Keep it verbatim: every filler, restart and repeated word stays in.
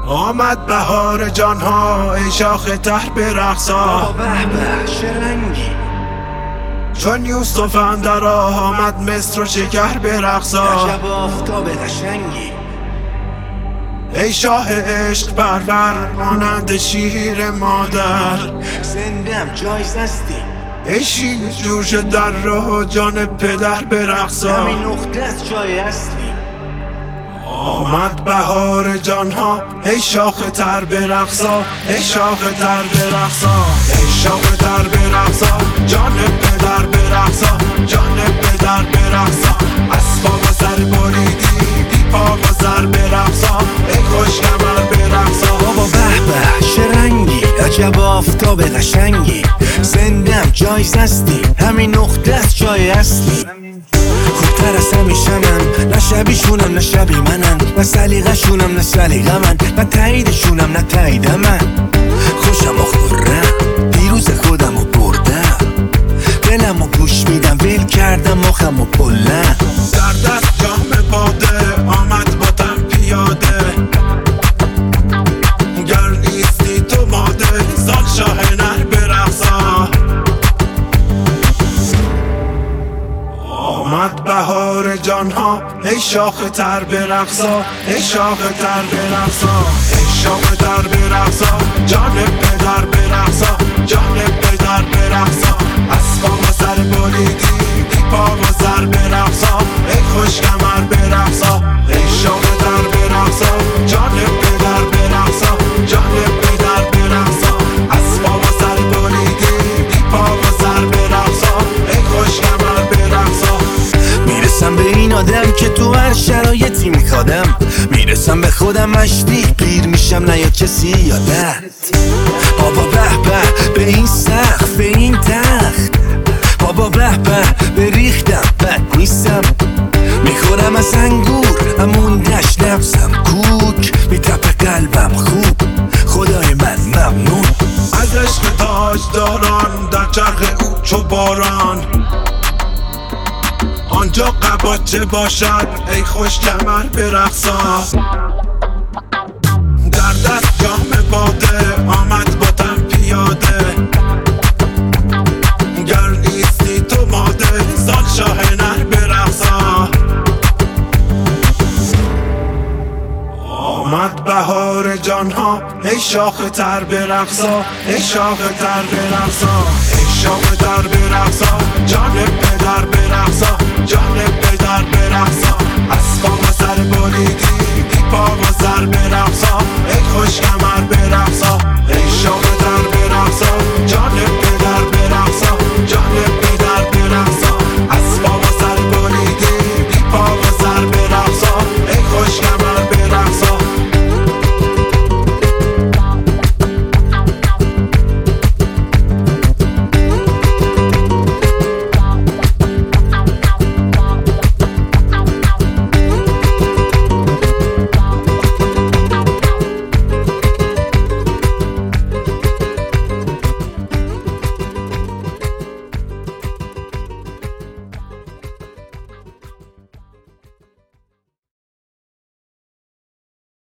آمد بهار جانها ای شاخ تر به رقصا. به به چه رنگی چون یوسف اندر آمد مصر و شکر به رقصا. عجب آفتاب قشنگی ای شاه عشق پرور مانند شیر مادر. زندم جایزستی ای شیر جوش در راه جان پدر به رقصا. همین نقطه از جای اصلی آمد بهار جانها ای شاخ تر به رقصا. ای شاخ تر به رقصا. ای شاخ تر به رقصا. جان پدر به رقصا. جان پدر به رقصا. اسباب و سر بریدی بی پا و سر به رقصا. ای خوش کمر به رقصا. بابا به به چه رنگی عجب آفتاب قشنگی زندم جایزستی همین نقطه از جای اصلی خوبتر از همیشنم نه شبیشونم نه شبی منن نه سلیقه‌شونم نه سلیقه من نه تاییدشونم نه تایید من خوشم و خورم دیروز خودم و بردم دلم و گوش میدم ویل کردم مخم و بلند در دست جام باده آمد باتم پیاده گر نیستی تو ماده سال شاه نر به رقصا. آمد بهار جانها ای شاخ تر به رقصا. ای شاخ تر به رقصا. ای شاخ تر به رقصا. جان پدر به رقصا. جان پدر به رقصا. اسباب و سر بریدی بی پا و سر به رقصا. ای خوش کمر به رقصا. ای شاخ تر به رقصا. جان پدر به رقصا. جان پدر به رقصا. اسباب و سر بریدی بی پا و سر به رقصا. ای خوش کمر به رقصا. میرسم به این آدم که تو هر شرایطی میخوادم میرسم به خودم مشتی پیر میشم نه یا کسی یادت بابا به به به این سقف به این تخت بابا به به به ریختم بد نیستم میخورم از انگور همون دشت نفسم کوک میتپه قلبم خوب خدای من ممنون از عشق تاج داران در چرخ او چو باران آنجا قباچه باشد ای خوش کمر به رقصا. در دست جام باده آمد باتم پیاده گر نیستی تو ماده سال شاه نر به رقصا. آمد بهار جانها ای شاخ تر به رقصا. ای شاخ تر به رقصا. ای شاخ تر به رقصا. جان پدر به رقصا. جان پدر به رقصا. اسباب و سر